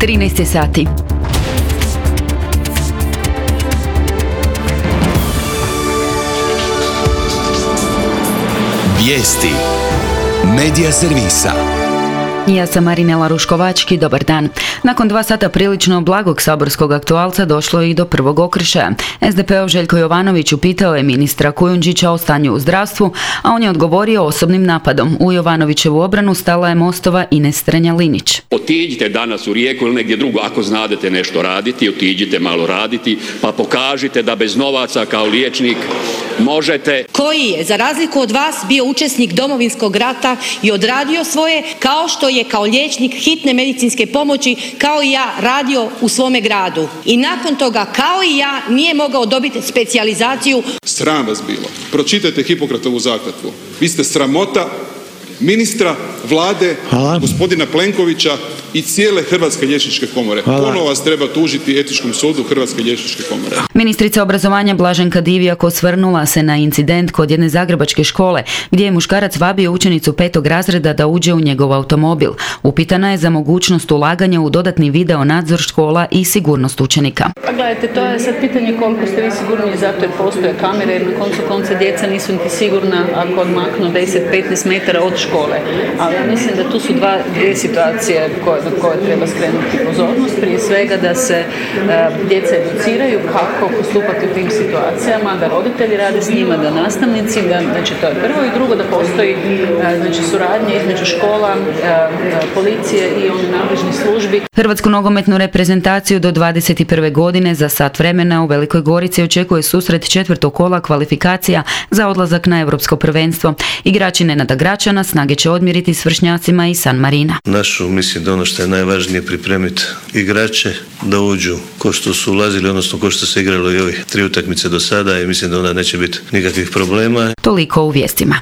13 sati. Vijesti Medija servisa. Ja sam Marinela Ruškovački, dobar dan. Nakon 2 sata prilično blagog saborskog aktualca došlo je i do prvog okršaja. SDP-ov Željko Jovanović upitao je ministra Kujundžića o stanju u zdravstvu, a on je odgovorio osobnim napadom. U Jovanovićevu obranu stala je Mostova Ines Strenja-Linić. Otiđite danas u Rijeku ili negdje drugo, ako znadete nešto raditi, otiđite malo raditi, pa pokažite da bez novaca kao liječnik možete. Koji je, za razliku od vas, bio učesnik Domovinskog rata i odradio svoje, kao što je kao liječnik hitne medicinske pomoći, kao i ja, radio u svome gradu. I nakon toga, kao i ja, nije mogao dobiti specijalizaciju. Sram vas bilo. Pročitajte Hipokratovu zakletvu. Vi ste sramota ministra, vlade, gospodina Plenkovića i cijele Hrvatske liječničke komore. Ponovo vas treba tužiti Etičkom sudu Hrvatske liječničke komore. Ministrica obrazovanja Blaženka Divjak osvrnula se na incident kod jedne zagrebačke škole gdje je muškarac vabio učenicu 5. razreda da uđe u njegov automobil. Upitana je za mogućnost ulaganja u dodatni video nadzor škola i sigurnost učenika. Pa gledajte, to je sad pitanje koliko ste vi sigurni, zato jer postoje kamere, jer na koncu konca djeca nisu niti sigurna ako odmaknu 10-15 metara od škole. Ali ja mislim da tu su dvije situacije na koje treba skrenuti pozornost. Prije svega da se djeca educiraju kako postupati u tim situacijama, da roditelji rade s njima, da nastavnici, znači to je prvo, i drugo da postoji suradnja između škola, policije i onih nadležnih službi. Hrvatsku nogometnu reprezentaciju do 21. godine za sat vremena u Velikoj Gorici očekuje susret 4. kola kvalifikacija za odlazak na Europsko prvenstvo. Igrači Nenada Gračana snage će odmjeriti s vršnjacima i San Marina. Mislim da ono što je najvažnije pripremiti igrače da uđu ko što su ulazili, odnosno ko što se igralo i ovih 3 utakmice do sada, i mislim da onda neće biti nikakvih problema. Toliko u vijestima.